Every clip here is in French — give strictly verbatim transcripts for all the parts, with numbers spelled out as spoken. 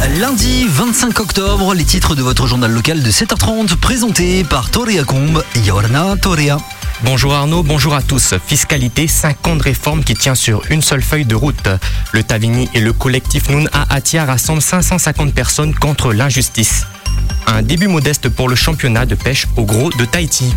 Lundi vingt-cinq octobre, les titres de votre journal local de sept heures trente présentés par Toria Combe et Yorna Toria. Bonjour Arnaud, bonjour à tous. Fiscalité, cinq ans de réforme qui tient sur une seule feuille de route. Le Tavini et le collectif Noun à Atia rassemblent cinq cent cinquante personnes contre l'injustice. Un début modeste pour le championnat de pêche au gros de Tahiti.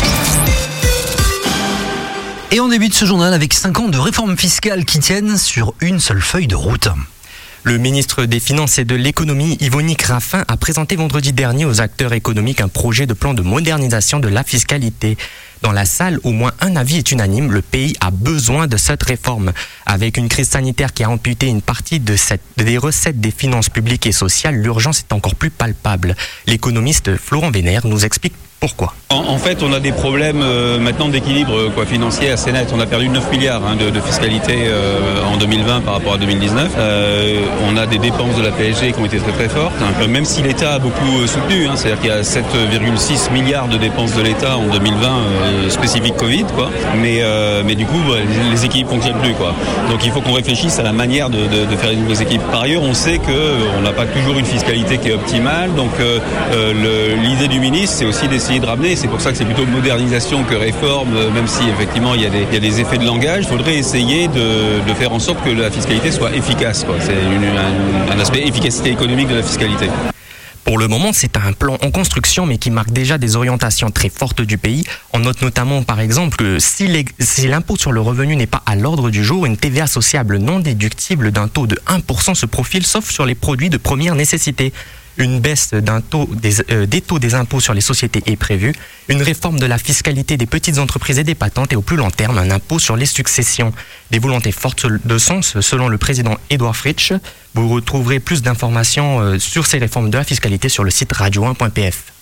Et on débute ce journal avec cinq ans de réforme fiscale qui tiennent sur une seule feuille de route. Le ministre des Finances et de l'Économie, Yvonique Raffin, a présenté vendredi dernier aux acteurs économiques un projet de plan de modernisation de la fiscalité. Dans la salle, au moins un avis est unanime, le pays a besoin de cette réforme. Avec une crise sanitaire qui a amputé une partie de cette, des recettes des finances publiques et sociales, l'urgence est encore plus palpable. L'économiste Florent Vénère nous explique pourquoi. En, en fait, on a des problèmes euh, maintenant d'équilibre quoi, financier assez net. On a perdu neuf milliards hein, de, de fiscalité euh, en deux mille vingt par rapport à deux mille dix-neuf. Euh, on a des dépenses de la P S G qui ont été très très fortes, hein, même si l'État a beaucoup euh, soutenu. Hein, c'est-à-dire qu'il y a sept virgule six milliards de dépenses de l'État en deux mille vingt, euh, spécifique Covid. Quoi. Mais, euh, mais du coup, bah, les, les équipes ne fonctionnent plus. Quoi. Donc il faut qu'on réfléchisse à la manière de, de, de faire les nouvelles équipes. Par ailleurs, on sait qu'on euh, n'a pas toujours une fiscalité qui est optimale. Donc euh, euh, le, l'idée du ministre, c'est aussi d'essayer de ramener, c'est pour ça que c'est plutôt modernisation que réforme, même si effectivement il y a des, il y a des effets de langage. Il faudrait essayer de, de faire en sorte que la fiscalité soit efficace. Quoi. C'est une, un, un aspect efficacité économique de la fiscalité. Pour le moment, c'est un plan en construction, mais qui marque déjà des orientations très fortes du pays. On note notamment, par exemple, que si, les, si l'impôt sur le revenu n'est pas à l'ordre du jour, une T V A sociable non déductible d'un taux de un pour cent se profile, sauf sur les produits de première nécessité. Une baisse d'un taux des, euh, des taux des impôts sur les sociétés est prévue. Une réforme de la fiscalité des petites entreprises et des patentes et au plus long terme, un impôt sur les successions. Des volontés fortes de sens selon le président Édouard Fritsch. Vous retrouverez plus d'informations euh, sur ces réformes de la fiscalité sur le site radio un point p f.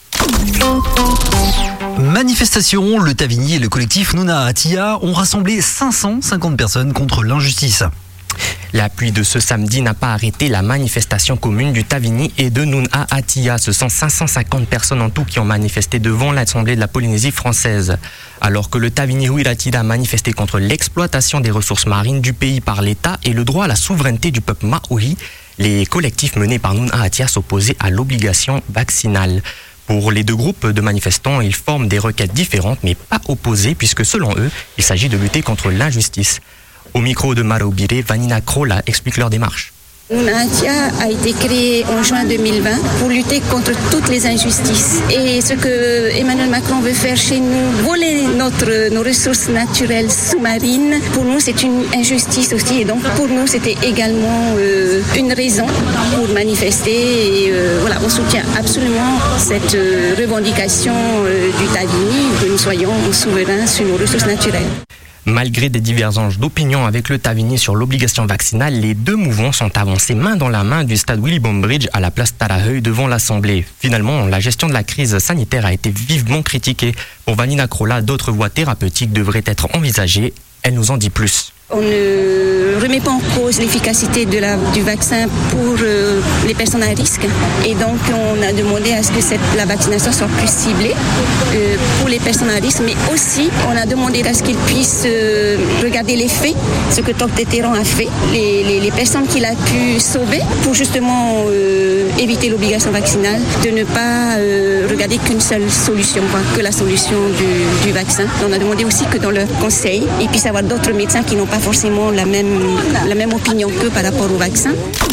Manifestation, le Tavini et le collectif Nouna Atia ont rassemblé cinq cent cinquante personnes contre l'injustice. La pluie de ce samedi n'a pas arrêté la manifestation commune du Tavini et de Noun à Atia. Ce sont cinq cent cinquante personnes en tout qui ont manifesté devant l'Assemblée de la Polynésie française. Alors que le Tavini Huiratida a manifesté contre l'exploitation des ressources marines du pays par l'État et le droit à la souveraineté du peuple maori, les collectifs menés par Noun à Atia s'opposaient à l'obligation vaccinale. Pour les deux groupes de manifestants, ils forment des requêtes différentes mais pas opposées puisque selon eux, il s'agit de lutter contre l'injustice. Au micro de Maraubire, Vanina Krola explique leur démarche. Nouna Atia a été créé en juin deux mille vingt pour lutter contre toutes les injustices. Et ce que Emmanuel Macron veut faire chez nous, voler notre, nos ressources naturelles sous-marines, pour nous c'est une injustice aussi. Et donc pour nous c'était également euh, une raison pour manifester. Et euh, voilà, on soutient absolument cette euh, revendication euh, du Tavini, que nous soyons souverains sur nos ressources naturelles. Malgré des divergences d'opinion avec le Tavini sur l'obligation vaccinale, les deux mouvements sont avancés main dans la main du stade Willy Bombridge à la place Taraheuil devant l'Assemblée. Finalement, la gestion de la crise sanitaire a été vivement critiquée. Pour Vanina Krola, d'autres voies thérapeutiques devraient être envisagées. Elle nous en dit plus. On ne remet pas en cause l'efficacité de la, du vaccin pour euh, les personnes à risque. Et donc, on a demandé à ce que cette, la vaccination soit plus ciblée euh, pour les personnes à risque. Mais aussi, on a demandé à ce qu'ils puissent euh, regarder les faits, ce que Toc Tétéran a fait, les, les, les personnes qu'il a pu sauver pour justement euh, éviter l'obligation vaccinale, de ne pas euh, regarder qu'une seule solution, quoi, que la solution du, du vaccin. On a demandé aussi que dans leur conseil, il puisse y avoir d'autres médecins qui n'ont pas forcément la même, la même opinion qu'eux par rapport au vaccin.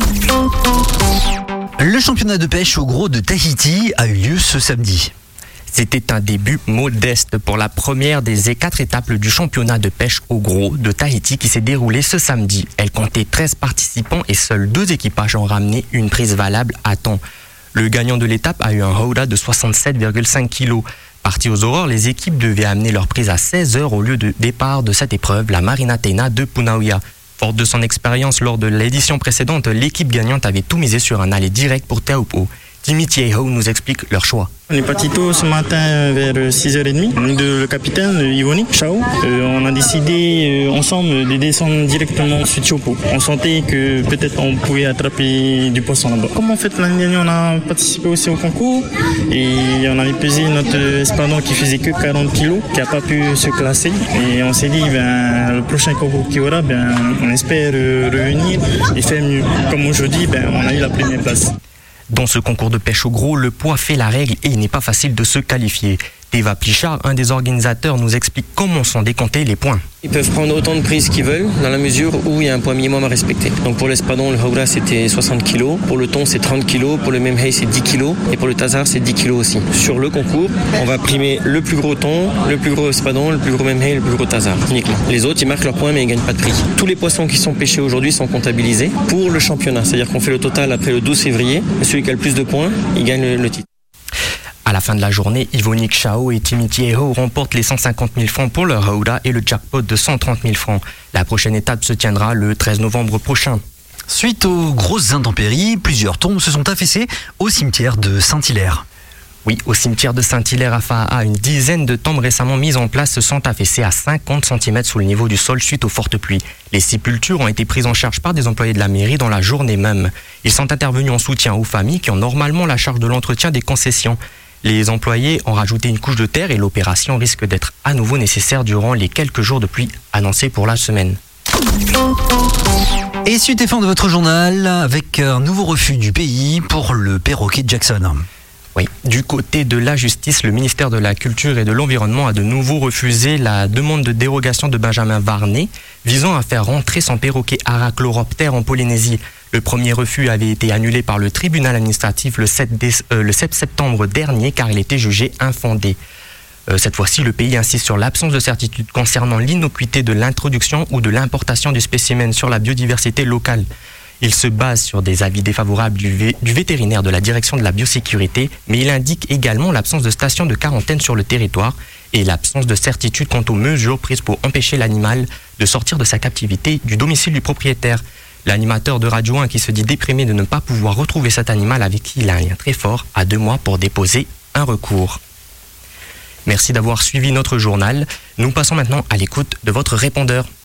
Le championnat de pêche au gros de Tahiti a eu lieu ce samedi. C'était un début modeste pour la première des quatre étapes du championnat de pêche au gros de Tahiti qui s'est déroulé ce samedi. Elle comptait treize participants et seuls deux équipages ont ramené une prise valable à temps. Le gagnant de l'étape a eu un hauda de soixante-sept virgule cinq kilos. Partis aux aurores, les équipes devaient amener leur prise à seize heures au lieu de départ de cette épreuve, la Marina Tena de Punauia. Forte de son expérience lors de l'édition précédente, l'équipe gagnante avait tout misé sur un aller direct pour Teaupo. Timothy et Ho nous expliquent leur choix. On est parti tôt ce matin vers six heures trente. De, le capitaine Ivoni Chao, euh, on a décidé euh, ensemble de descendre directement sur Chopo. On sentait que peut-être on pouvait attraper du poisson là-bas. Comme en fait l'année dernière on a participé aussi au concours et on avait pesé notre espadon qui faisait que quarante kilos, qui n'a pas pu se classer. Et on s'est dit ben, le prochain concours qu'il y aura, ben, on espère euh, revenir et faire mieux. Comme aujourd'hui, ben, on a eu la première place. Dans ce concours de pêche au gros, le poids fait la règle et il n'est pas facile de se qualifier. Teva Plichard, un des organisateurs, nous explique comment sont décomptés les points. Ils peuvent prendre autant de prises qu'ils veulent dans la mesure où il y a un poids minimum à respecter. Donc pour l'espadon, le haura c'était soixante kilos, pour le thon c'est trente kilos, pour le memhei c'est dix kilos et pour le tazar c'est dix kilos aussi. Sur le concours, on va primer le plus gros thon, le plus gros espadon, le plus gros memhei, le plus gros tazar uniquement. Les autres ils marquent leurs points mais ils gagnent pas de prix. Tous les poissons qui sont pêchés aujourd'hui sont comptabilisés pour le championnat, c'est-à-dire qu'on fait le total après le douze février et celui qui a le plus de points, il gagne le, le titre. À la fin de la journée, Ivonique Chao et Timothy et Ho remportent les cent cinquante mille francs pour leur haura et le jackpot de cent trente mille francs. La prochaine étape se tiendra le treize novembre prochain. Suite aux grosses intempéries, plusieurs tombes se sont affaissées au cimetière de Saint-Hilaire. Oui, au cimetière de Saint-Hilaire à Faaa, une dizaine de tombes récemment mises en place se sont affaissées à cinquante centimètres sous le niveau du sol suite aux fortes pluies. Les sépultures ont été prises en charge par des employés de la mairie dans la journée même. Ils sont intervenus en soutien aux familles qui ont normalement la charge de l'entretien des concessions. Les employés ont rajouté une couche de terre et l'opération risque d'être à nouveau nécessaire durant les quelques jours de pluie annoncés pour la semaine. Et suite et fin de votre journal avec un nouveau refus du pays pour le perroquet Jackson. Oui, du côté de la justice, le ministère de la Culture et de l'Environnement a de nouveau refusé la demande de dérogation de Benjamin Varnet visant à faire rentrer son perroquet Arachloroptère en Polynésie. Le premier refus avait été annulé par le tribunal administratif le sept, dé- euh, le sept septembre dernier car il était jugé infondé. Euh, cette fois-ci, le pays insiste sur l'absence de certitude concernant l'innocuité de l'introduction ou de l'importation du spécimen sur la biodiversité locale. Il se base sur des avis défavorables du, vé- du vétérinaire de la direction de la biosécurité, mais il indique également l'absence de station de quarantaine sur le territoire et l'absence de certitude quant aux mesures prises pour empêcher l'animal de sortir de sa captivité du domicile du propriétaire. L'animateur de Radio un qui se dit déprimé de ne pas pouvoir retrouver cet animal avec qui il a un lien très fort a deux mois pour déposer un recours. Merci d'avoir suivi notre journal. Nous passons maintenant à l'écoute de votre répondeur.